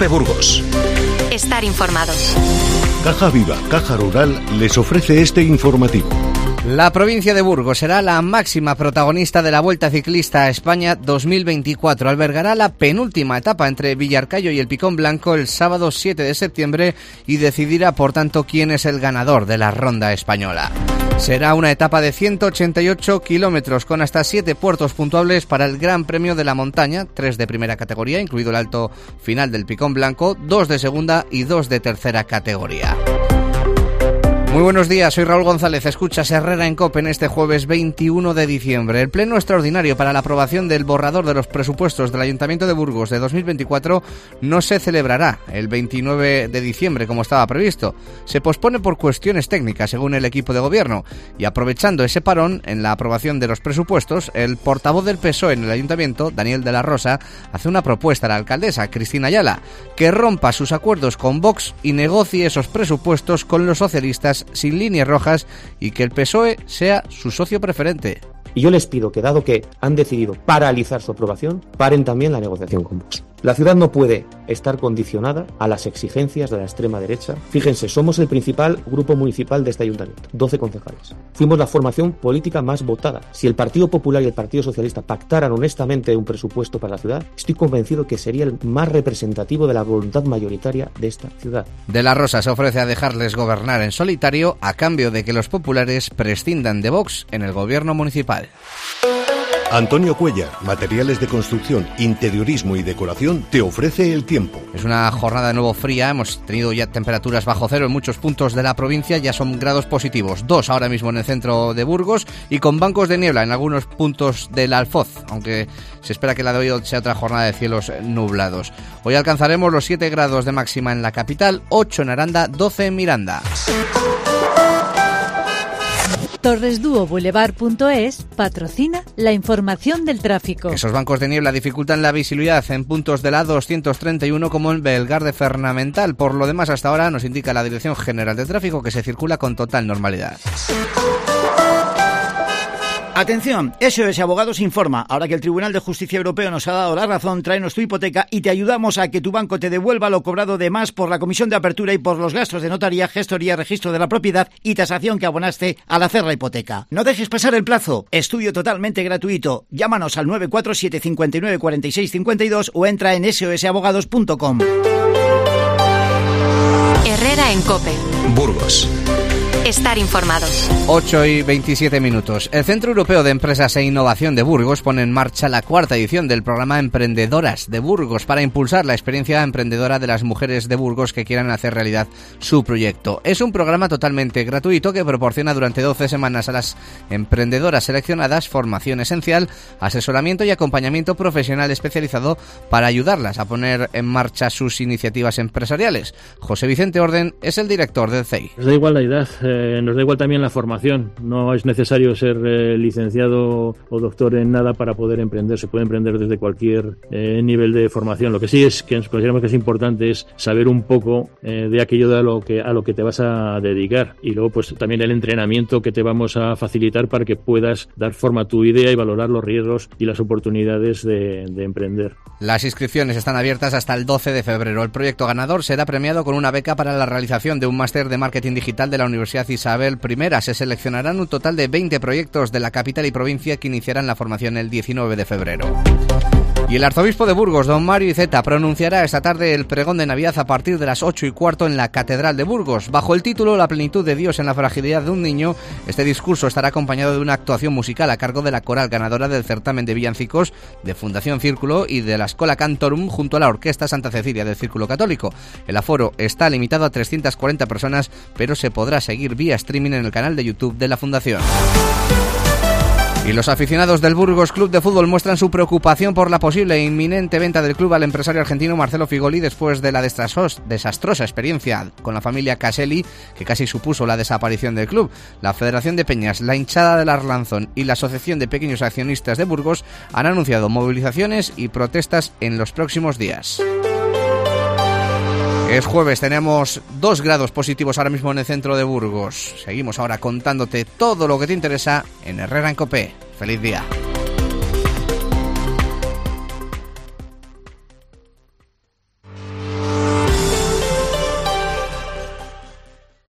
COPE Burgos. Estar informados. Caja Viva, Caja Rural, les ofrece este informativo. La provincia de Burgos será la máxima protagonista de la Vuelta Ciclista a España 2024. Albergará la penúltima etapa entre Villarcayo y el Picón Blanco el sábado 7 de septiembre y decidirá, por tanto, quién es el ganador de la ronda española. Será una etapa de 188 kilómetros con hasta 7 puertos puntuables para el Gran Premio de la Montaña, 3 de primera categoría, incluido el alto final del Picón Blanco, 2 de segunda y 2 de tercera categoría. Muy buenos días, soy Raúl González, escuchas Herrera en COPE en este jueves 21 de diciembre. El pleno extraordinario para la aprobación del borrador de los presupuestos del Ayuntamiento de Burgos de 2024 no se celebrará el 29 de diciembre como estaba previsto. Se pospone por cuestiones técnicas, según el equipo de gobierno. Y aprovechando ese parón en la aprobación de los presupuestos, el portavoz del PSOE en el Ayuntamiento, Daniel de la Rosa, hace una propuesta a la alcaldesa, Cristina Ayala, que rompa sus acuerdos con Vox y negocie esos presupuestos con los socialistas sin líneas rojas y que el PSOE sea su socio preferente. Y yo les pido que, dado que han decidido paralizar su aprobación, paren también la negociación con Vox. La ciudad no puede estar condicionada a las exigencias de la extrema derecha. Fíjense, somos el principal grupo municipal de este ayuntamiento, 12 concejales. Fuimos la formación política más votada. Si el Partido Popular y el Partido Socialista pactaran honestamente un presupuesto para la ciudad, estoy convencido que sería el más representativo de la voluntad mayoritaria de esta ciudad. De la Rosa se ofrece a dejarles gobernar en solitario a cambio de que los populares prescindan de Vox en el gobierno municipal. Antonio Cuellar, materiales de construcción, interiorismo y decoración, te ofrece el tiempo. Es una jornada de nuevo fría, hemos tenido ya temperaturas bajo cero en muchos puntos de la provincia, ya son grados positivos, 2 ahora mismo en el centro de Burgos y con bancos de niebla en algunos puntos del Alfoz, aunque se espera que la de hoy sea otra jornada de cielos nublados. Hoy alcanzaremos los 7 grados de máxima en la capital, 8 en Aranda, 12 en Miranda. Torresduoboulevard.es patrocina la información del tráfico. Esos bancos de niebla dificultan la visibilidad en puntos de la A231 como en Belgar de Fernamental. Por lo demás, hasta ahora nos indica la Dirección General de Tráfico que se circula con total normalidad. Atención, SOS Abogados informa. Ahora que el Tribunal de Justicia Europeo nos ha dado la razón, tráenos tu hipoteca y te ayudamos a que tu banco te devuelva lo cobrado de más por la comisión de apertura y por los gastos de notaría, gestoría, registro de la propiedad y tasación que abonaste al hacer la hipoteca. No dejes pasar el plazo. Estudio totalmente gratuito. Llámanos al 947 59 46 52 o entra en sosabogados.com. Herrera en COPE. Burgos. Estar informados. 8 y 27 minutos. El Centro Europeo de Empresas e Innovación de Burgos pone en marcha la 4ª edición del programa Emprendedoras de Burgos para impulsar la experiencia emprendedora de las mujeres de Burgos que quieran hacer realidad su proyecto. Es un programa totalmente gratuito que proporciona durante 12 semanas a las emprendedoras seleccionadas formación esencial, asesoramiento y acompañamiento profesional especializado para ayudarlas a poner en marcha sus iniciativas empresariales. José Vicente Orden es el director del CEI. Nos da igual la edad. Nos da igual también la formación, no es necesario ser licenciado o doctor en nada para poder emprender, se puede emprender desde cualquier nivel de formación. Lo que sí es que consideramos que es importante es saber un poco de aquello a lo que te vas a dedicar y luego pues también el entrenamiento que te vamos a facilitar para que puedas dar forma a tu idea y valorar los riesgos y las oportunidades de emprender. Las inscripciones están abiertas hasta el 12 de febrero. El proyecto ganador será premiado con una beca para la realización de un máster de marketing digital de la Universidad Isabel I. Se seleccionarán un total de 20 proyectos de la capital y provincia que iniciarán la formación el 19 de febrero. Y el arzobispo de Burgos, don Mario Iceta, pronunciará esta tarde el pregón de Navidad a partir de las 8:15 en la Catedral de Burgos. Bajo el título La plenitud de Dios en la fragilidad de un niño, este discurso estará acompañado de una actuación musical a cargo de la coral ganadora del certamen de villancicos de Fundación Círculo y de la Schola Cantorum junto a la Orquesta Santa Cecilia del Círculo Católico. El aforo está limitado a 340 personas, pero se podrá seguir vía streaming en el canal de YouTube de la Fundación. Y los aficionados del Burgos Club de Fútbol muestran su preocupación por la posible e inminente venta del club al empresario argentino Marcelo Figoli después de la desastrosa experiencia con la familia Caselli, que casi supuso la desaparición del club. La Federación de Peñas, la hinchada del Arlanzón y la Asociación de Pequeños Accionistas de Burgos han anunciado movilizaciones y protestas en los próximos días. Es jueves, tenemos 2 grados positivos ahora mismo en el centro de Burgos. Seguimos ahora contándote todo lo que te interesa en Herrera en COPE. ¡Feliz día!